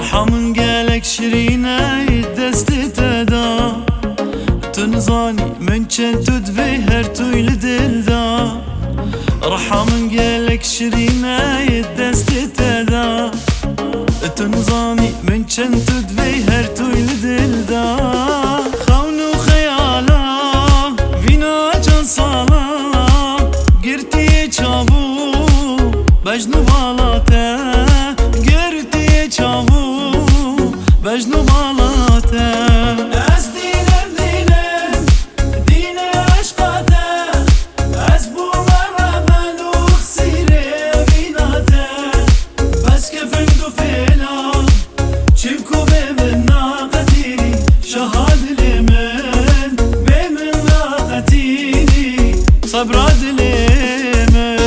من قالك شرينة دست تدا تنظاني من كنت تدبهر تويل دلدا من قالك شرينة دست تدا تنظاني من كنت تدبهر تويل دلدا خون وخيالا فينا كان صالا قرتي چابو بجنو بالاته قرتي چابو بجنو بالاته از دینم دین عشقاته از بومر ملوخ سیره بیناته بس که فندو فیلا چمکو بمن ناقتینی شهاد لمن بمن ناقتینی صبراد لمن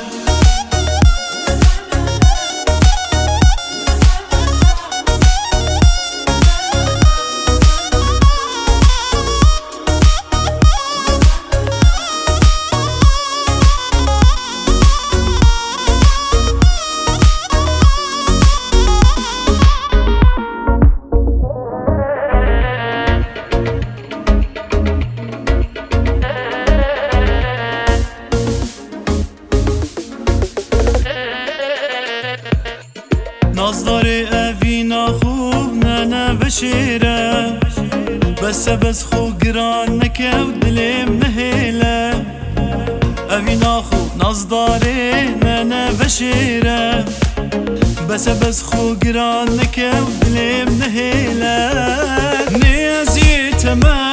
نظر اوینا خوب نه بشیره بس خو گران نکو دلم نهیله اوینا خوب نظر نه بشیره بس خو گران نکو دلم نهیله نیازی تمام